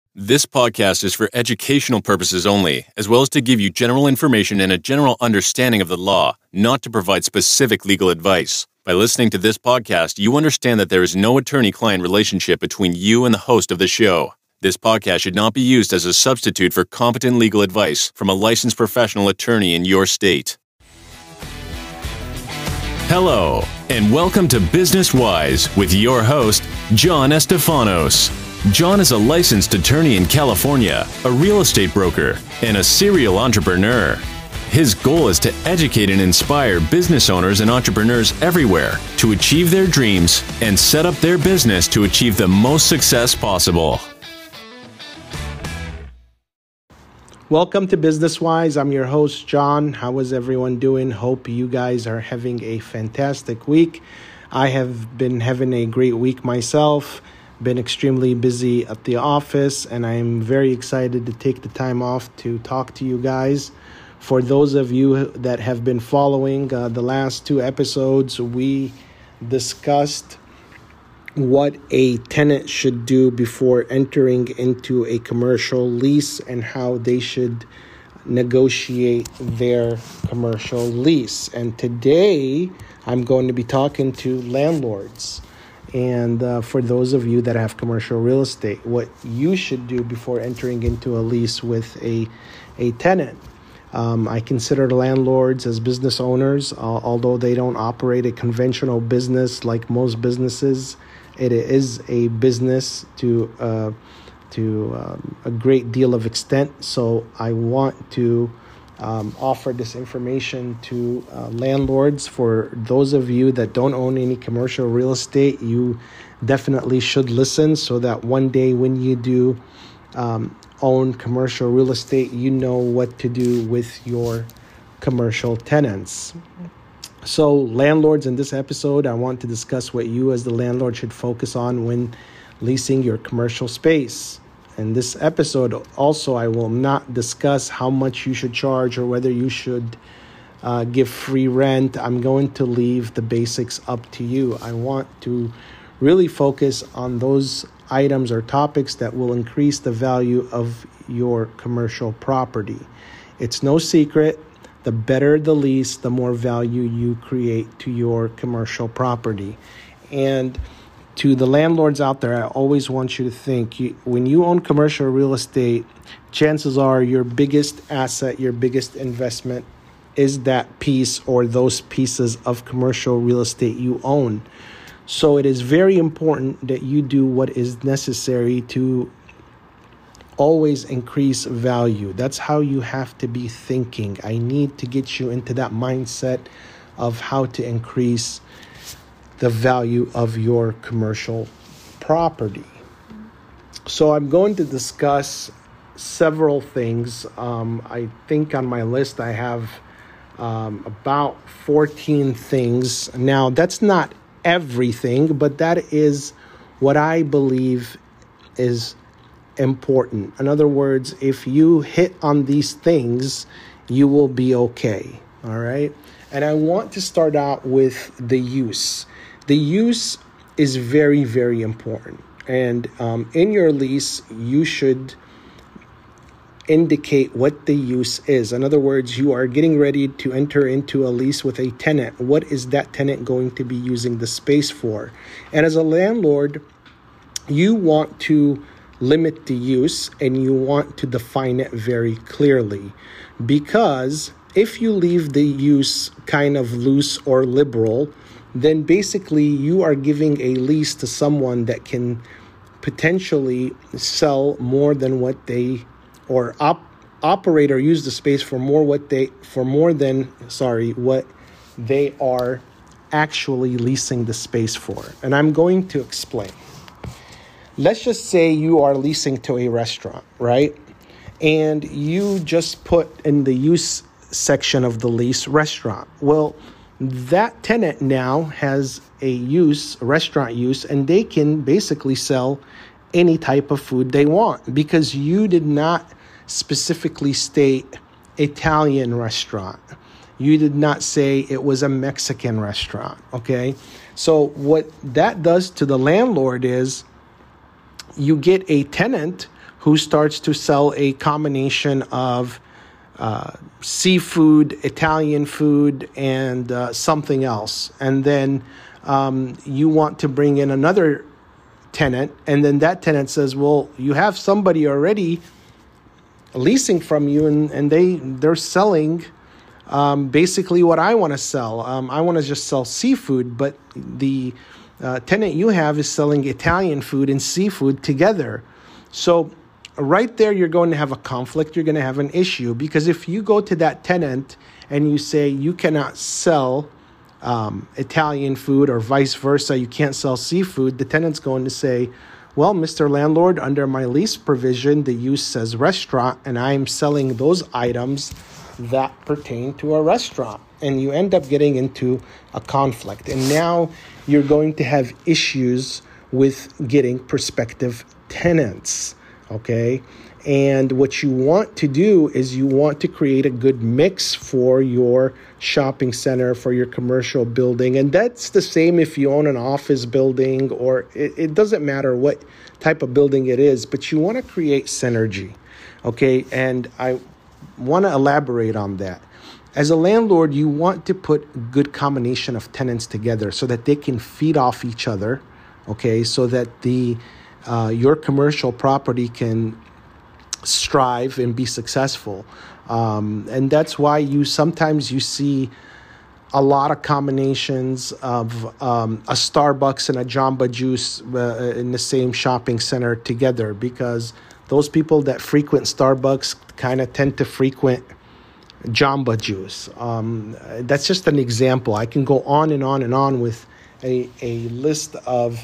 This podcast is for educational purposes only, as well as to give you general information and a general understanding of the law, not to provide specific legal advice. By listening to this podcast, you understand that there is no attorney-client relationship between you and the host of the show. This podcast should not be used as a substitute for competent legal advice from a licensed professional attorney in your state. Hello, and welcome to Business Wise with your host, John Estefanos. John is a licensed attorney in California, a real estate broker, and a serial entrepreneur. His goal is to educate and inspire business owners and entrepreneurs everywhere to achieve their dreams and set up their business to achieve the most success possible. Welcome to Business Wise. I'm your host, John. How is everyone doing? Hope you guys are having a fantastic week. I have been having a great week myself. Been extremely busy at the office, and I'm very excited to take the time off to talk to you guys. For those of you that have been following the last two episodes, we discussed what a tenant should do before entering into a commercial lease and how they should negotiate their commercial lease. And today, I'm going to be talking to landlords. And for those of you that have commercial real estate, what you should do before entering into a lease with a tenant. I consider the landlords as business owners, although they don't operate a conventional business like most businesses. It is a business to a great deal of extent. So I want to offer this information to landlords. For those of you that don't own any commercial real estate, you definitely should listen so that one day when you do own commercial real estate, you know what to do with your commercial tenants. So landlords, in this episode, I want to discuss what you as the landlord should focus on when leasing your commercial space. In this episode, also, I will not discuss how much you should charge or whether you should give free rent. I'm going to leave the basics up to you. I want to really focus on those items or topics that will increase the value of your commercial property. It's no secret. The better the lease, the more value you create to your commercial property. And to the landlords out there, I always want you to think, when you own commercial real estate, chances are your biggest asset, your biggest investment is that piece or those pieces of commercial real estate you own. So it is very important that you do what is necessary to always increase value. That's how you have to be thinking. I need to get you into that mindset of how to increase the value of your commercial property. So I'm going to discuss several things. I think on my list I have about 14 things. Now, that's not everything, but that is what I believe is important. In other words, if you hit on these things, you will be okay. All right. And I want to start out with the use. The use is very, very important. And in your lease, you should indicate what the use is. In other words, you are getting ready to enter into a lease with a tenant. What is that tenant going to be using the space for? And as a landlord, you want to limit the use and you want to define it very clearly, because if you leave the use kind of loose or liberal, then basically you are giving a lease to someone that can potentially sell more than what they or operate or use the space for what they are actually leasing the space for. And I'm going to explain. Let's just say you are leasing to a restaurant, right? And you just put in the use section of the lease restaurant. Well, that tenant now has a restaurant use, and they can basically sell any type of food they want because you did not specifically state Italian restaurant. You did not say it was a Mexican restaurant, okay? So what that does to the landlord is you get a tenant who starts to sell a combination of seafood, Italian food, and something else. And then you want to bring in another tenant, and then that tenant says, well, you have somebody already leasing from you, and they're selling basically what I want to sell. I want to just sell seafood, but the tenant you have is selling Italian food and seafood together. So right there, you're going to have a conflict. You're going to have an issue, because if you go to that tenant and you say you cannot sell Italian food, or vice versa, you can't sell seafood, the tenant's going to say, well, Mr. Landlord, under my lease provision, the use says restaurant, and I'm selling those items that pertain to a restaurant. And you end up getting into a conflict. And now you're going to have issues with getting prospective tenants, okay? And what you want to do is you want to create a good mix for your shopping center, for your commercial building. And that's the same if you own an office building, or it doesn't matter what type of building it is, but you want to create synergy, okay? And I want to elaborate on that. As a landlord, you want to put a good combination of tenants together so that they can feed off each other, okay? So that your commercial property can strive and be successful. And that's why sometimes you see a lot of combinations of a Starbucks and a Jamba Juice in the same shopping center together, because those people that frequent Starbucks kind of tend to frequent Jamba Juice. That's just an example. I can go on and on and on with a list of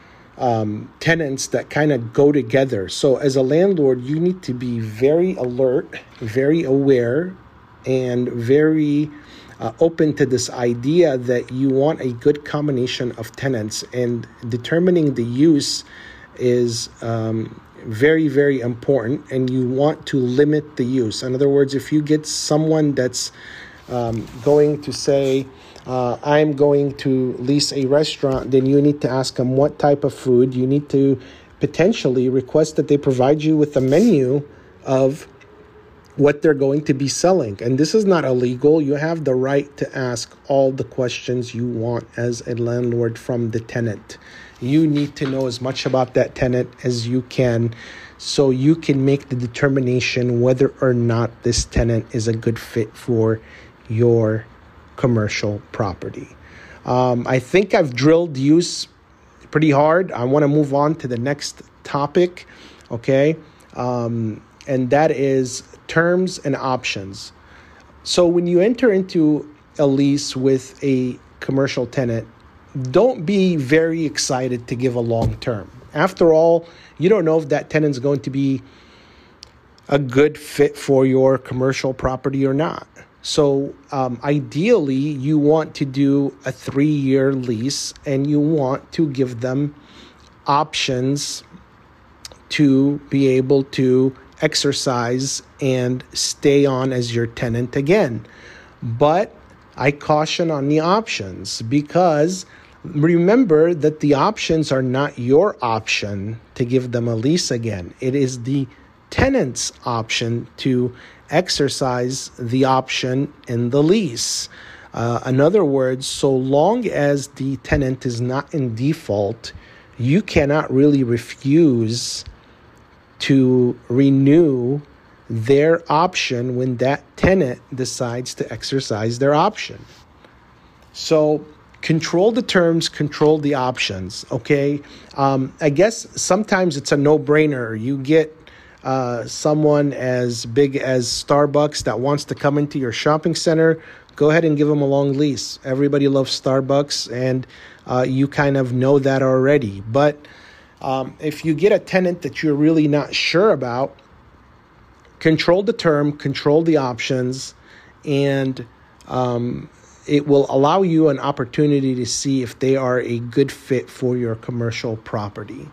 tenants that kind of go together. So as a landlord, you need to be very alert, very aware, and very open to this idea that you want a good combination of tenants, and determining the use is very, very important, and you want to limit the use. In other words, if you get someone that's going to say, I'm going to lease a restaurant, then you need to ask them what type of food. You need to potentially request that they provide you with a menu of what they're going to be selling. And this is not illegal. You have the right to ask all the questions you want as a landlord from the tenant. You need to know as much about that tenant as you can, so you can make the determination whether or not this tenant is a good fit for your commercial property. I think I've drilled use pretty hard. I want to move on to the next topic, okay? And that is terms and options. So when you enter into a lease with a commercial tenant, don't be very excited to give a long term. After all, you don't know if that tenant's going to be a good fit for your commercial property or not. So ideally, you want to do a 3-year lease, and you want to give them options to be able to exercise and stay on as your tenant again. But I caution on the options, because remember that the options are not your option to give them a lease again. It is the tenant's option to exercise the option in the lease. In other words, so long as the tenant is not in default, you cannot really refuse to renew their option when that tenant decides to exercise their option. So control the terms, control the options, okay? I guess sometimes it's a no-brainer. You get someone as big as Starbucks that wants to come into your shopping center, go ahead and give them a long lease. Everybody loves Starbucks, and you kind of know that already. But if you get a tenant that you're really not sure about, control the term, control the options, and it will allow you an opportunity to see if they are a good fit for your commercial property.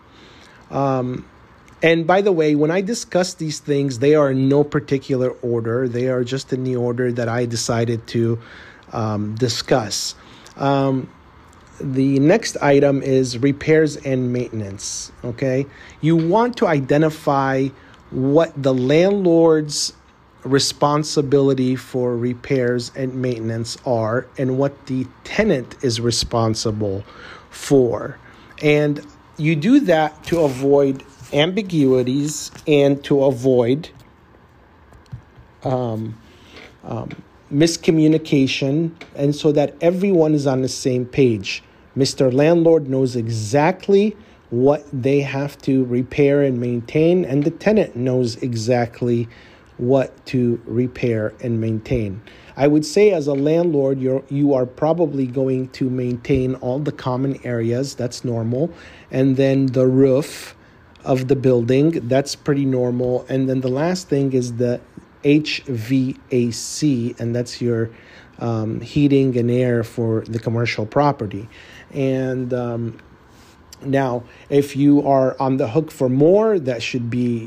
And by the way, when I discuss these things, they are in no particular order. They are just in the order that I decided to discuss. The next item is repairs and maintenance, okay? You want to identify what the landlord's responsibility for repairs and maintenance are and what the tenant is responsible for. And you do that to avoid ambiguities and to avoid miscommunication, and so that everyone is on the same page. Mr. Landlord knows exactly what they have to repair and maintain, and the tenant knows exactly what to repair and maintain. I would say as a landlord, you are probably going to maintain all the common areas. That's normal. And then the roof of the building, that's pretty normal. And then the last thing is the HVAC, and that's your heating and air for the commercial property. And now, if you are on the hook for more, that should be,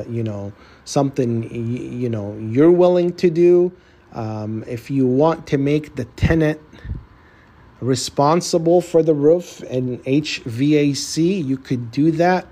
something, you're willing to do. If you want to make the tenant responsible for the roof and HVAC, you could do that.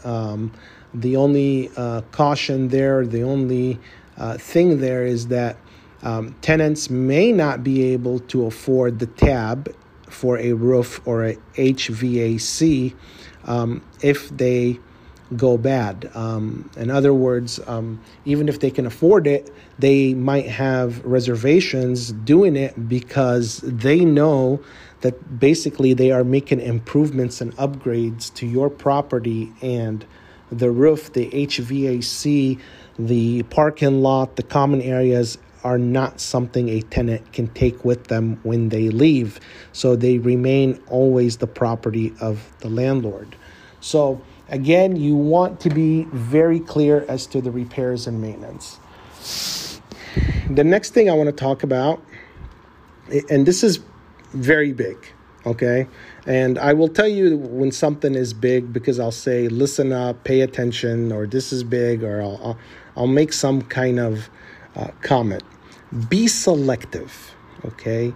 The only caution there, the only thing there is that tenants may not be able to afford the tab for a roof or a HVAC if they go bad. In other words, even if they can afford it, they might have reservations doing it because they know that basically they are making improvements and upgrades to your property, and the roof, the HVAC, the parking lot, the common areas are not something a tenant can take with them when they leave. So they remain always the property of the landlord. So again, you want to be very clear as to the repairs and maintenance. The next thing I want to talk about, and this is very big, okay? And I will tell you when something is big because I'll say, listen up, pay attention, or this is big, or I'll make some kind of comment. Be selective, okay?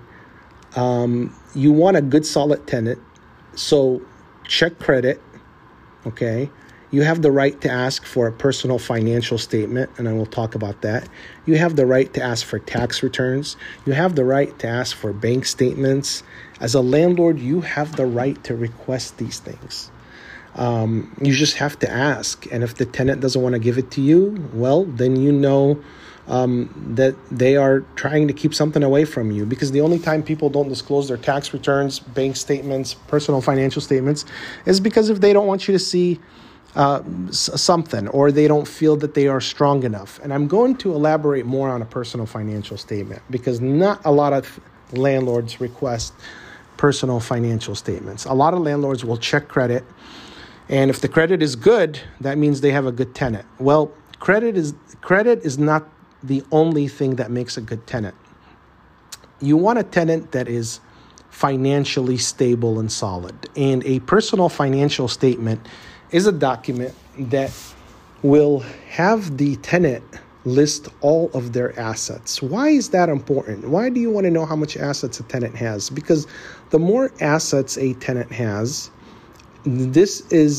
You want a good, solid tenant, so check credit, okay? You have the right to ask for a personal financial statement, and I will talk about that. You have the right to ask for tax returns. You have the right to ask for bank statements. As a landlord, you have the right to request these things. You just have to ask. And if the tenant doesn't want to give it to you, well, then you know that they are trying to keep something away from you, because the only time people don't disclose their tax returns, bank statements, personal financial statements is because if they don't want you to see something, or they don't feel that they are strong enough. And I'm going to elaborate more on a personal financial statement because not a lot of landlords request personal financial statements. A lot of landlords will check credit, and if the credit is good, that means they have a good tenant. Well, credit is not the only thing that makes a good tenant. You want a tenant that is financially stable and solid, and a personal financial statement is a document that will have the tenant list all of their assets. Why is that important? Why do you want to know how much assets a tenant has? Because the more assets a tenant has, this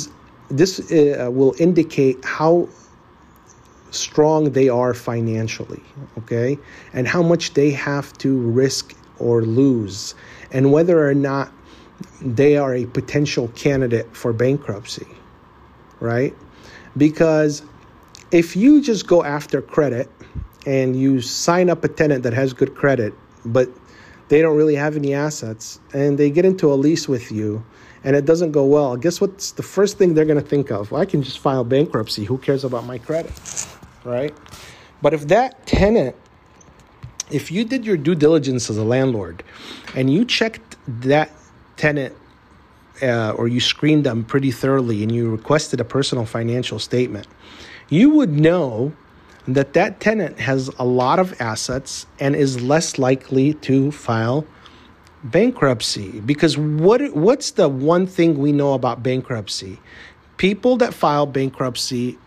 will indicate how strong they are financially, okay? And how much they have to risk or lose, and whether or not they are a potential candidate for bankruptcy, right? Because if you just go after credit and you sign up a tenant that has good credit, but they don't really have any assets, and they get into a lease with you and it doesn't go well, guess what's the first thing they're going to think of? Well, I can just file bankruptcy. Who cares about my credit, right? But if that tenant, if you did your due diligence as a landlord and you checked that tenant or you screened them pretty thoroughly and you requested a personal financial statement, you would know that that tenant has a lot of assets and is less likely to file bankruptcy. Because what's the one thing we know about bankruptcy? People that file bankruptcy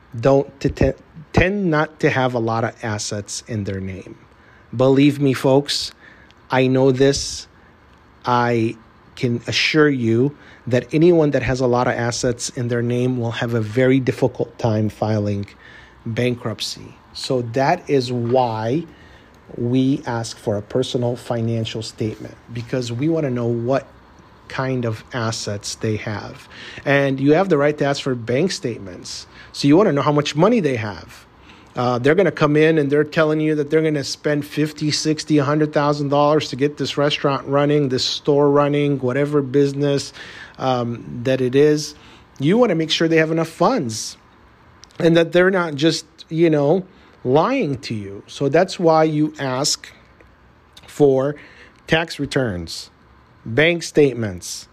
tend not to have a lot of assets in their name. Believe me, folks, I know this. I can assure you that anyone that has a lot of assets in their name will have a very difficult time filing bankruptcy. So that is why we ask for a personal financial statement, because we want to know what kind of assets they have. And you have the right to ask for bank statements. So you want to know how much money they have. They're going to come in and they're telling you that they're going to spend $50, $60, $100,000 to get this restaurant running, this store running, whatever business that it is. You want to make sure they have enough funds and that they're not just, lying to you. So that's why you ask for tax returns, bank statements,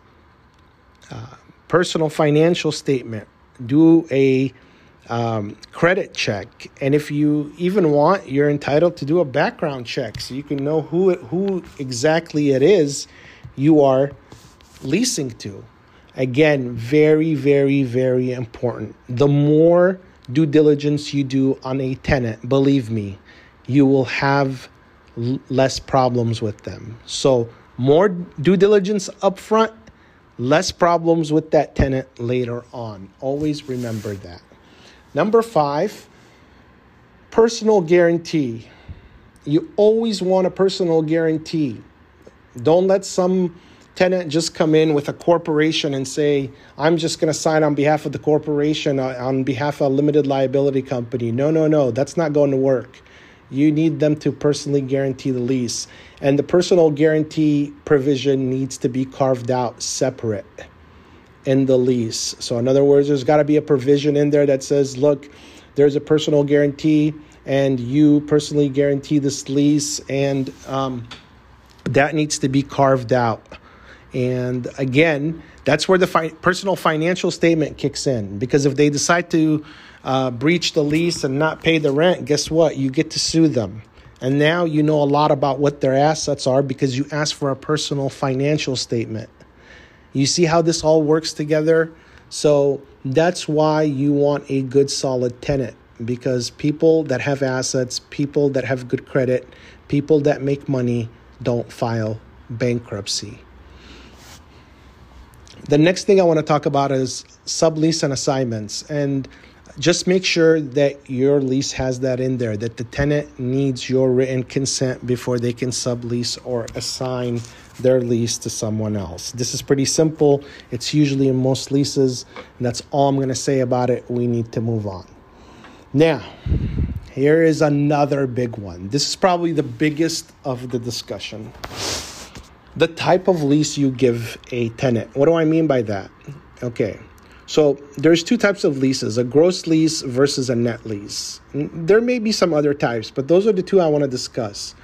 personal financial statement, do a credit check. And if you even want, you're entitled to do a background check so you can know who exactly it is you are leasing to. Again, very, very, very important. The more due diligence you do on a tenant, believe me, you will have less problems with them. So more due diligence up front, less problems with that tenant later on. Always remember that. Number 5, personal guarantee. You always want a personal guarantee. Don't let some tenant just come in with a corporation and say, I'm just going to sign on behalf of the corporation, on behalf of a limited liability company. No. That's not going to work. You need them to personally guarantee the lease. And the personal guarantee provision needs to be carved out separate in the lease. So in other words, there's got to be a provision in there that says, look, there's a personal guarantee and you personally guarantee this lease, and that needs to be carved out. And again, that's where the personal financial statement kicks in, because if they decide to breach the lease and not pay the rent, guess what? You get to sue them. And now you know a lot about what their assets are because you asked for a personal financial statement. You see how this all works together? So that's why you want a good, solid tenant, because people that have assets, people that have good credit, people that make money don't file bankruptcy. The next thing I want to talk about is sublease and assignments. And just make sure that your lease has that in there, that the tenant needs your written consent before they can sublease or assign their lease to someone else. This is pretty simple. It's usually in most leases, and that's all I'm going to say about it. We need to move on. Now, here is another big one. This is probably the biggest of the discussion. The type of lease you give a tenant. What do I mean by that? Okay, so there's 2 types of leases, a gross lease versus a net lease. There may be some other types, but those are the 2 I want to discuss.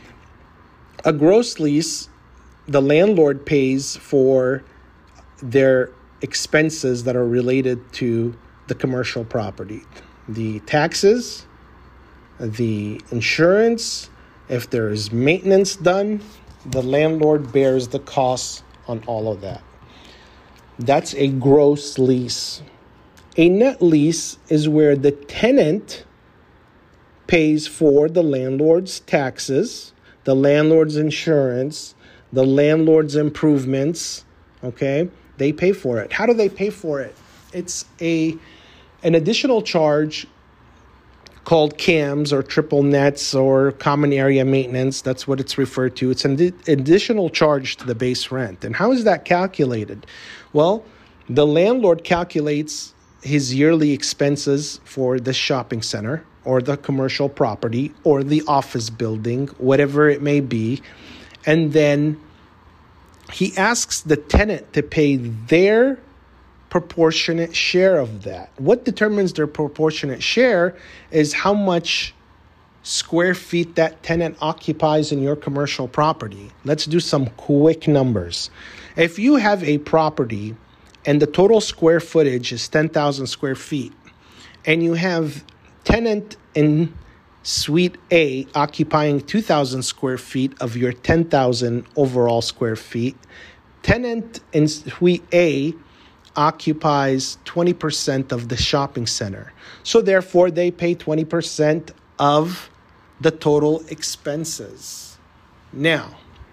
A gross lease, the landlord pays for their expenses that are related to the commercial property. The taxes, the insurance, if there is maintenance done, the landlord bears the costs on all of that. That's a gross lease. A net lease is where the tenant pays for the landlord's taxes, the landlord's insurance, the landlord's improvements, okay? They pay for it. How do they pay for it? It's an additional charge called CAMs or triple nets or common area maintenance. That's what it's referred to. It's an additional charge to the base rent. And how is that calculated? Well, the landlord calculates his yearly expenses for the shopping center or the commercial property or the office building, whatever it may be. And then he asks the tenant to pay their proportionate share of that. What determines their proportionate share is how much square feet that tenant occupies in your commercial property. Let's do some quick numbers. If you have a property and the total square footage is 10,000 square feet, and you have tenant in Suite A occupying 2,000 square feet of your 10,000 overall square feet, tenant in Suite A occupies 20% of the shopping center. So therefore, they pay 20% of the total expenses. Now,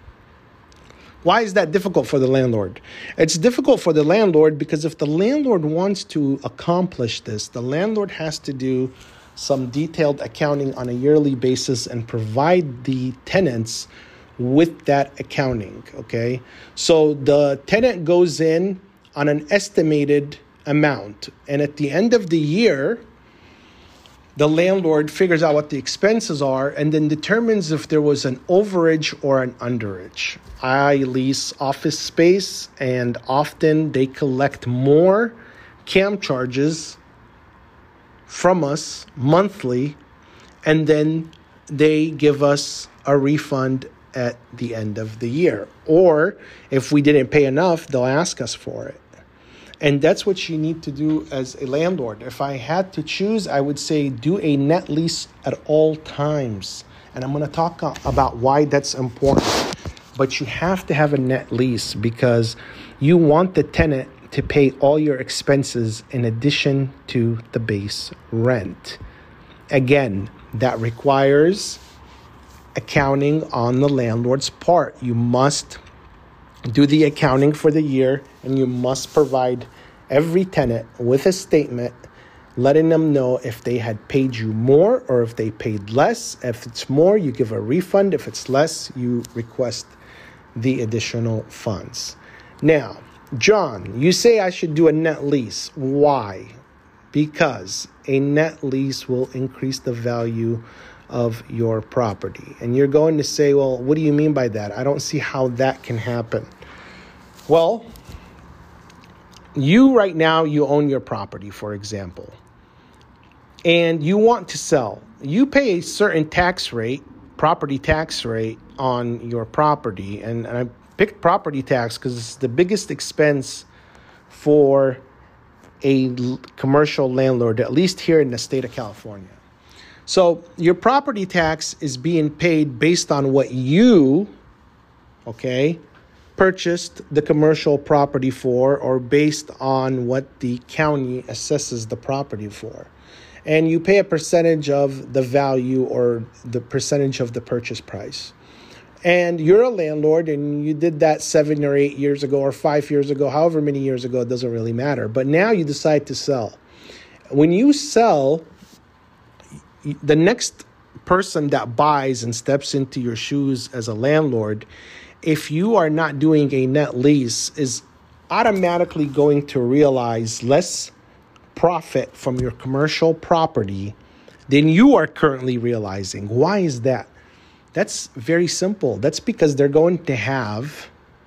why is that difficult for the landlord? It's difficult for the landlord because if the landlord wants to accomplish this, the landlord has to do some detailed accounting on a yearly basis and provide the tenants with that accounting, okay? So the tenant goes in on an estimated amount, and at the end of the year, the landlord figures out what the expenses are and then determines if there was an overage or an underage. I lease office space, and often they collect more CAM charges from us monthly, and then they give us a refund at the end of the year. Or if we didn't pay enough, they'll ask us for it. And that's what you need to do as a landlord. If I had to choose, I would say do a net lease at all times. And I'm going to talk about why that's important. But you have to have a net lease because you want the tenant to pay all your expenses in addition to the base rent. Again, that requires accounting on the landlord's part. You must do the accounting for the year, and you must provide every tenant with a statement letting them know if they had paid you more or if they paid less. If it's more, you give a refund. If it's less, you request the additional funds. Now, John, you say I should do a net lease. Why? Because a net lease will increase the value of your property. And you're going to say, well, what do you mean by that? I don't see how that can happen. Well, you right now, you own your property, for example, and you want to sell. You pay a certain tax rate, property tax rate on your property. And I picked property tax because it's the biggest expense for a commercial landlord, at least here in the state of California. So your property tax is being paid based on what you, purchased the commercial property for, or based on what the county assesses the property for. And you pay a percentage of the value or the percentage of the purchase price. And you're a landlord and you did that 7 or 8 years ago or 5 years ago, however many years ago, it doesn't really matter. But now you decide to sell. When you sell, the next person that buys and steps into your shoes as a landlord, if you are not doing a net lease, is automatically going to realize less profit from your commercial property than you are currently realizing. Why is that? That's very simple. That's because they're going to have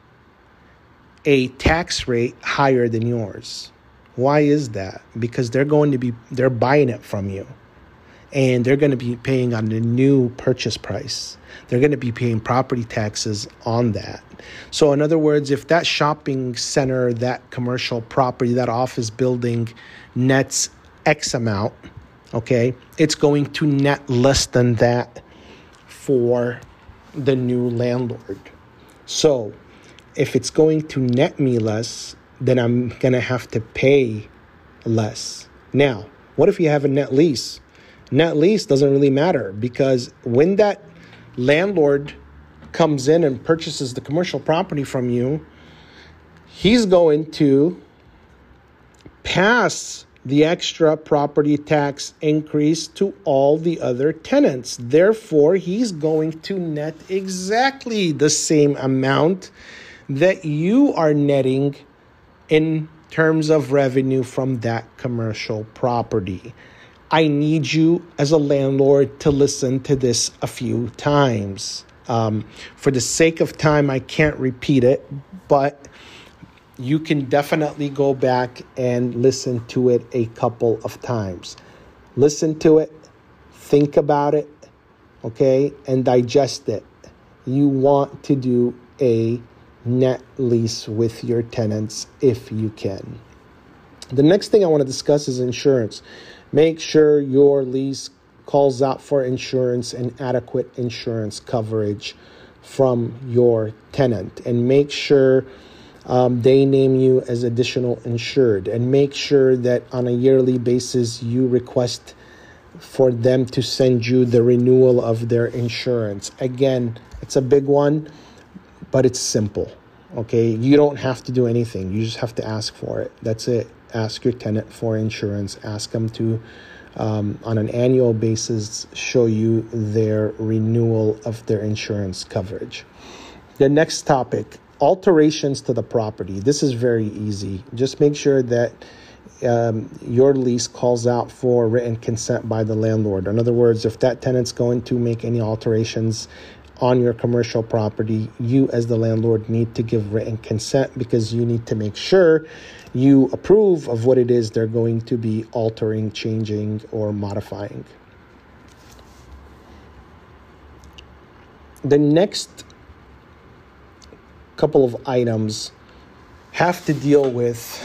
a tax rate higher than yours. Why is that? Because they're buying it from you. And they're going to be paying on the new purchase price. They're going to be paying property taxes on that. So in other words, if that shopping center, that commercial property, that office building nets X amount, it's going to net less than that for the new landlord. So if it's going to net me less, then I'm going to have to pay less. Now, what if you have a net lease? Net lease doesn't really matter because when that landlord comes in and purchases the commercial property from you, he's going to pass the extra property tax increase to all the other tenants. Therefore, he's going to net exactly the same amount that you are netting in terms of revenue from that commercial property. I need you as a landlord to listen to this a few times. For the sake of time, I can't repeat it, but you can definitely go back and listen to it a couple of times. Listen to it, think about it, and digest it. You want to do a net lease with your tenants if you can. The next thing I want to discuss is insurance. Make sure your lease calls out for insurance and adequate insurance coverage from your tenant. And make sure they name you as additional insured. And make sure that on a yearly basis you request for them to send you the renewal of their insurance. Again, it's a big one, but it's simple. You don't have to do anything. You just have to ask for it. That's it. Ask your tenant for insurance. Ask them to on an annual basis show you their renewal of their insurance coverage. The next topic, alterations to the property. This is very easy. Just make sure that your lease calls out for written consent by the landlord. In other words, if that tenant's going to make any alterations on your commercial property, you as the landlord need to give written consent, because you need to make sure you approve of what it is they're going to be altering, changing, or modifying. The next couple of items have to deal with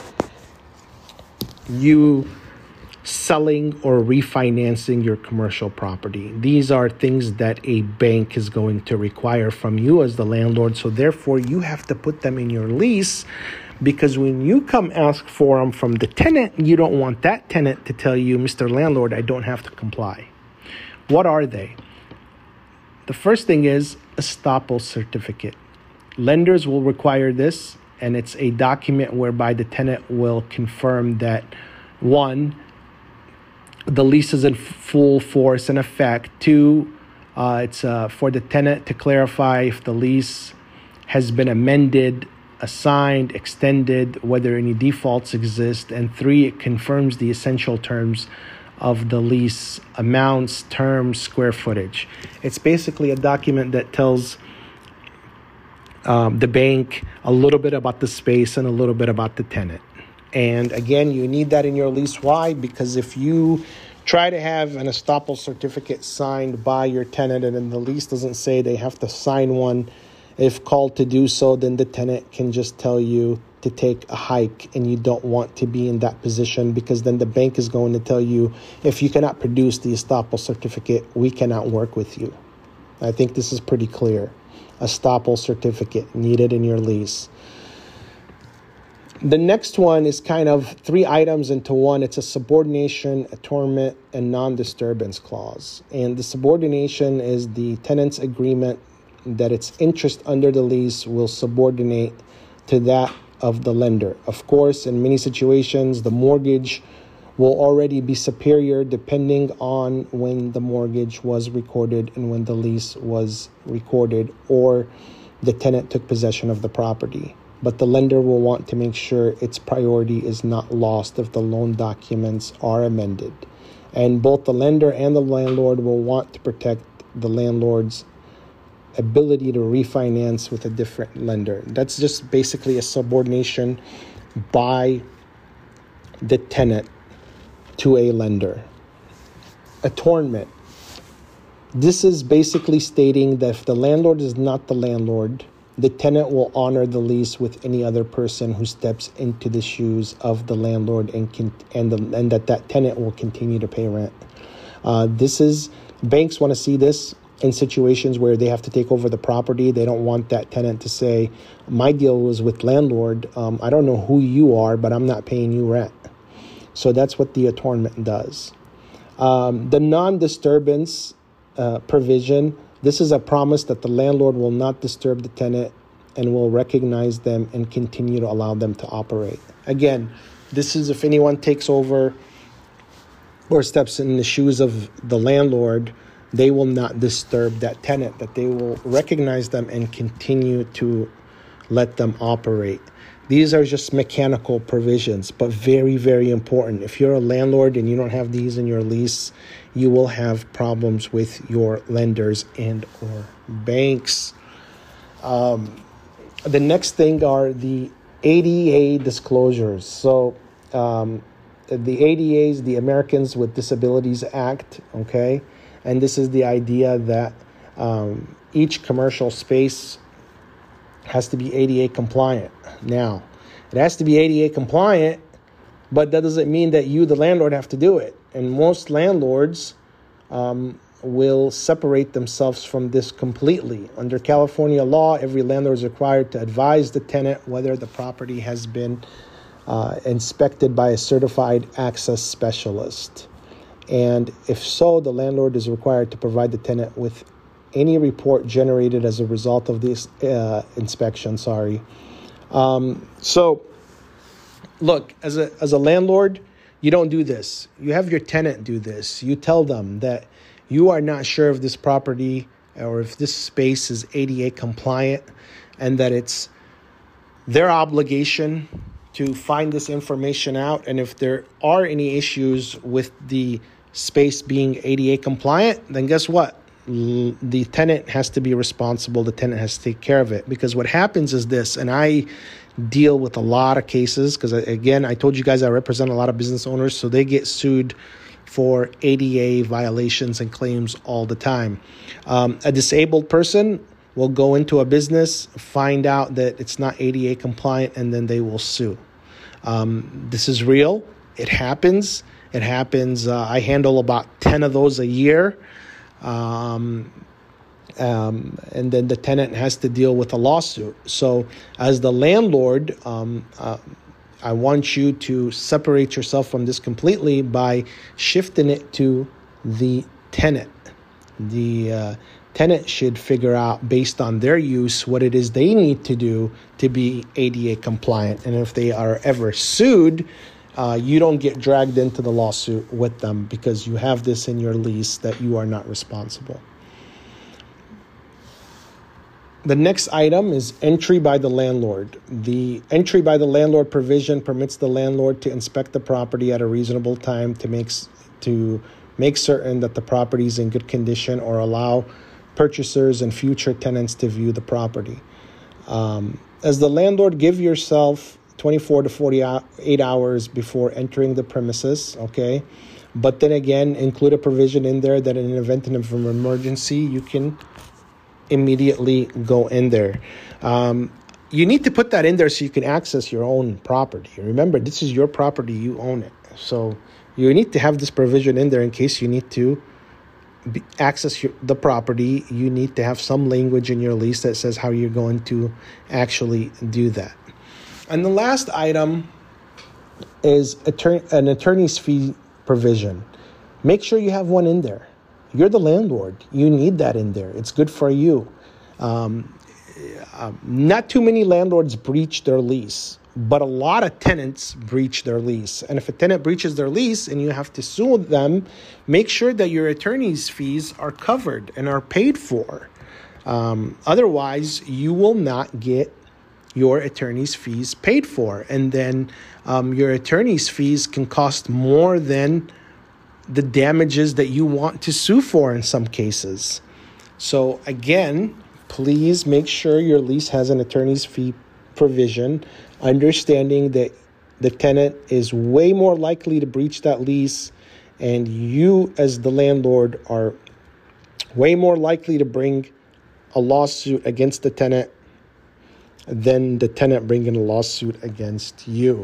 you selling or refinancing your commercial property. These are things that a bank is going to require from you as the landlord. So therefore, you have to put them in your lease, because when you come ask for them from the tenant, you don't want that tenant to tell you, Mr. Landlord, I don't have to comply. What are they? The first thing is estoppel certificate. Lenders will require this, and it's a document whereby the tenant will confirm that, one, the lease is in full force and effect. Two, it's for the tenant to clarify if the lease has been amended, assigned, extended, whether any defaults exist. And three, it confirms the essential terms of the lease: amounts, terms, square footage. It's basically a document that tells the bank a little bit about the space and a little bit about the tenant. And again, you need that in your lease. Why? Because if you try to have an estoppel certificate signed by your tenant and then the lease doesn't say they have to sign one, if called to do so, then the tenant can just tell you to take a hike, and you don't want to be in that position, because then the bank is going to tell you, if you cannot produce the estoppel certificate, we cannot work with you. I think this is pretty clear. Estoppel certificate needed in your lease. The next one is kind of three items into one. It's a subordination, attornment, and non-disturbance clause. And the subordination is the tenant's agreement that its interest under the lease will subordinate to that of the lender. Of course, in many situations, the mortgage will already be superior depending on when the mortgage was recorded and when the lease was recorded, or the tenant took possession of the property. But the lender will want to make sure its priority is not lost if the loan documents are amended. And both the lender and the landlord will want to protect the landlord's ability to refinance with a different lender. That's just basically a subordination by the tenant to a lender. Attornment. This is basically stating that if the landlord is not the landlord, the tenant will honor the lease with any other person who steps into the shoes of the landlord, and that tenant will continue to pay rent. Banks want to see this in situations where they have to take over the property. They don't want that tenant to say, my deal was with landlord. I don't know who you are, but I'm not paying you rent. So that's what the attornment does. The non-disturbance provision, this is a promise that the landlord will not disturb the tenant and will recognize them and continue to allow them to operate. Again, this is if anyone takes over or steps in the shoes of the landlord, they will not disturb that tenant, that they will recognize them and continue to let them operate. These are just mechanical provisions, but very, very important. If you're a landlord and you don't have these in your lease, you will have problems with your lenders and or banks. The next thing are the ADA disclosures. So the ADA is the Americans with Disabilities Act, okay? And this is the idea that each commercial space has to be ADA compliant. Now, it has to be ADA compliant, but that doesn't mean that you, the landlord, have to do it. And most landlords will separate themselves from this completely. Under California law, every landlord is required to advise the tenant whether the property has been inspected by a certified access specialist. And if so, the landlord is required to provide the tenant with any report generated as a result of this inspection. So, look, as a landlord, you don't do this. You have your tenant do this. You tell them that you are not sure if this property or if this space is ADA compliant, and that it's their obligation to find this information out. And if there are any issues with the space being ADA compliant, then guess what? The tenant has to be responsible. The tenant has to take care of it. Because what happens is this, and I deal with a lot of cases, because again, I told you guys I represent a lot of business owners, so they get sued for ADA violations and claims all the time. A disabled person will go into a business, find out that it's not ADA compliant, and then they will sue. This is real. It happens. I handle about 10 of those a year. And then the tenant has to deal with a lawsuit. So as the landlord, I want you to separate yourself from this completely by shifting it to the tenant. The tenant should figure out, based on their use, what it is they need to do to be ADA compliant. And if they are ever sued, you don't get dragged into the lawsuit with them, because you have this in your lease that you are not responsible. The next item is entry by the landlord. The entry by the landlord provision permits the landlord to inspect the property at a reasonable time to make certain that the property is in good condition, or allow purchasers and future tenants to view the property. As the landlord, give yourself 24 to 48 hours before entering the premises, okay? But then again, include a provision in there that in an event of an emergency, you can immediately go in there. You need to put that in there so you can access your own property. Remember, this is your property, you own it. So you need to have this provision in there in case you need to access the property. You need to have some language in your lease that says how you're going to actually do that. And the last item is an attorney's fee provision. Make sure you have one in there. You're the landlord. You need that in there. It's good for you. Not too many landlords breach their lease, but a lot of tenants breach their lease. And if a tenant breaches their lease and you have to sue them, make sure that your attorney's fees are covered and are paid for. Otherwise, you will not get your attorney's fees paid for. And then your attorney's fees can cost more than the damages that you want to sue for in some cases. So again, please make sure your lease has an attorney's fee provision, understanding that the tenant is way more likely to breach that lease, and you as the landlord are way more likely to bring a lawsuit against the tenant than the tenant bringing a lawsuit against you.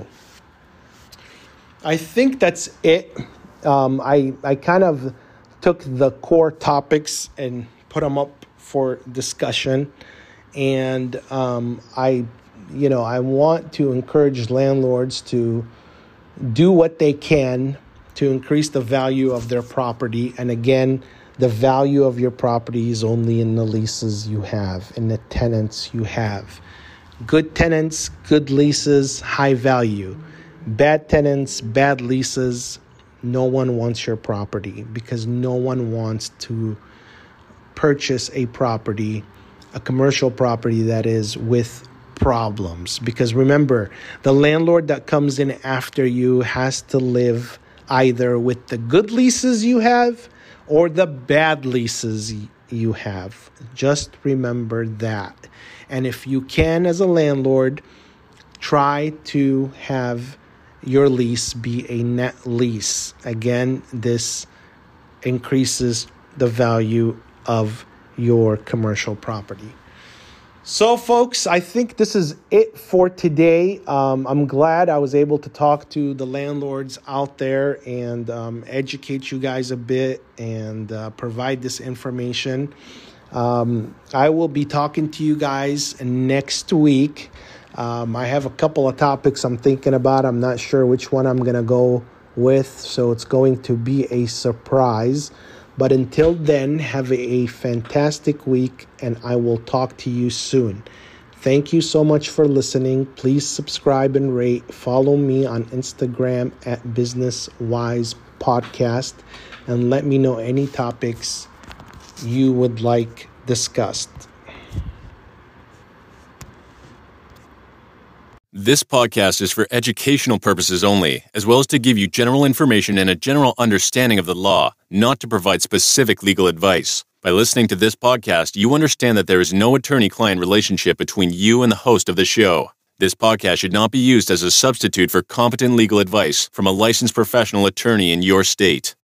I think that's it. I kind of took the core topics and put them up for discussion. And I want to encourage landlords to do what they can to increase the value of their property. And again, the value of your property is only in the leases you have, in the tenants you have. Good tenants, good leases, high value. Bad tenants, bad leases. No one wants your property, because no one wants to purchase a property, a commercial property that is with problems. Because remember, the landlord that comes in after you has to live either with the good leases you have or the bad leases you have. Just remember that. And if you can, as a landlord, try to have your lease be a net lease. Again, this increases the value of your commercial property. So, folks, I think this is it for today. I'm glad I was able to talk to the landlords out there and educate you guys a bit and provide this information. I will be talking to you guys next week. I have a couple of topics I'm thinking about. I'm not sure which one I'm going to go with, so it's going to be a surprise. But until then, have a fantastic week, and I will talk to you soon. Thank you so much for listening. Please subscribe and rate. Follow me on Instagram at BusinessWise Podcast, and let me know any topics you would like discussed. This podcast is for educational purposes only, as well as to give you general information and a general understanding of the law, not to provide specific legal advice. By listening to this podcast, you understand that there is no attorney-client relationship between you and the host of the show. This podcast should not be used as a substitute for competent legal advice from a licensed professional attorney in your state.